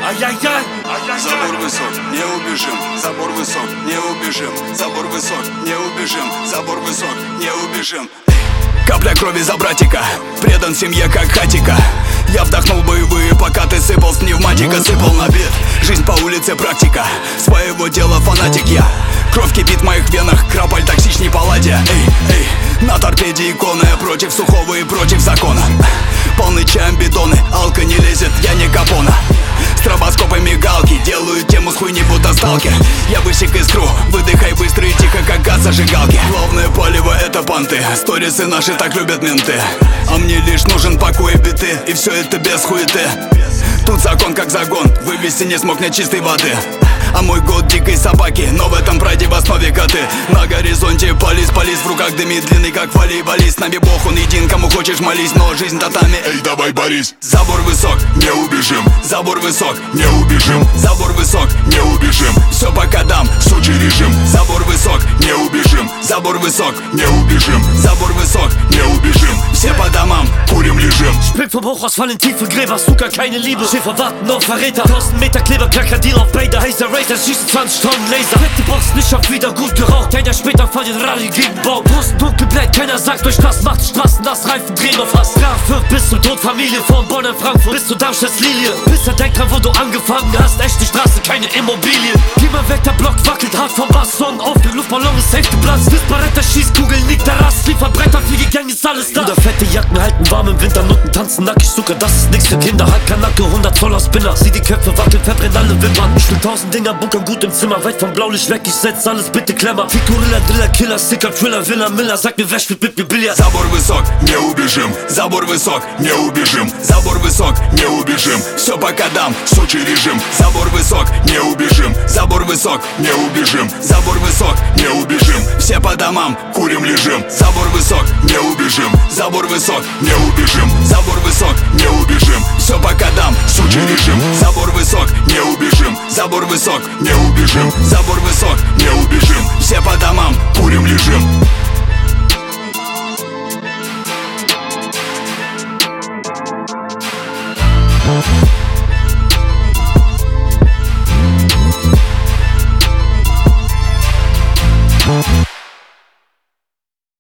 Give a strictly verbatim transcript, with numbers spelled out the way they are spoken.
Ай-яй-яй. Забор высок, не убежим. Забор высок, не убежим. Забор высок, не убежим. Забор высок, не убежим. Капля крови за братика, предан семье как хатика. Я вдохнул боевые, пока ты сыпал с пневматика. Сыпал на бит, жизнь по улице практика. Своего дела фанатик я. Кровь кипит в моих венах, краполь токсичней палладия. Эй, эй, на торпеде иконы, против сухого и против закона. Полный чаем бидоны, алка не лезет, я не Капона. Стробоскопы мигалки, делаю тему с хуйни будто сталкер. Я высек искру, выдыхай быстро и тихо, как газ зажигалки. Главное палево это понты, сторисы наши так любят менты. А мне лишь нужен покой и биты, и все это без хуеты. Тут закон как загон, вывести не смог мне чистой воды. А мой год дикой собаки, но в этом прайде в основе коты. На горизонте полис, полис, в руках дымит длинный как волейболист. С нами бог, он един, кому хочешь молись, но жизнь татами. Эй, давай борись. Забор высок, не убежим. Забор высок, не убежим. Забор высок, не убежим. Все по кодам, сучий режим. Забор высок, не убежим. Забор высок, не убежим. Забор высок, не убежим. Все по домам, курим, лежим. Split vom Hoch aus fallen tiefe Gräber, Zucker, keine Liebe. Schiffer warten auf Verräter. Tausend Meter Kleber, Krokodil auf Bader. Heißer Racer, schießen zwanzig Tonnen Laser. Fette Box, nicht auf wieder gut geraucht. Ein Jahr später fall den Rallye gegen Bau. Brust dunkel bleibt, keiner sagt euch das. Macht Straßen, nass, Reifen drehen auf Hass. Strafe bis zum Tod, Familie. Von Bonn in Frankfurt bis zu Darmstadts Lilie. Bis er denkt dran, wo du angefangen hast. Echte Straße, keine Immobilie. Geh mal weg, der Block wackelt hart vom Bass. Sonnen auf, der Luftballon ist safe geplatzt. Disparetta, Schießkugeln, liegt der Rast. Lieferbretter, für die Gang ist alles da. Oder fette Jacken halten warm im Winter. Nutten tanzen nackig, Zucker, das ist nix für Kinder. Halt Kanacke, hundert Zoll aus Spinner. Sieh die Köpfe wackeln, verbrennt alle Wimpern. Ich will tausend Dinger, bunkern gut im Zimmer. Weit vom Blaulicht weg, ich setz alles, bitte Klemmer. Fick-Gorilla, Driller, Killer, Sticker, Thriller, Villa, Miller. Sag mir, wer spielt mit mir Billard? Забор высок, не убежим. Забор высок, не убежим. Забор высок, не убежим. Все по кодам, сучий режим. Забор высок, не убежим. Забор высок, не убежим. Забор высок, не убежим. Все по домам, курим, лежим. Забор высок, не убежим. Забор высок, не убежим. Забор высок, не убежим. Все по кодам, сучий режим. Забор высок, не убежим. Забор высок, не убежим. Забор высок, не убежим. Все по домам, курим, лежим. Mm-hmm.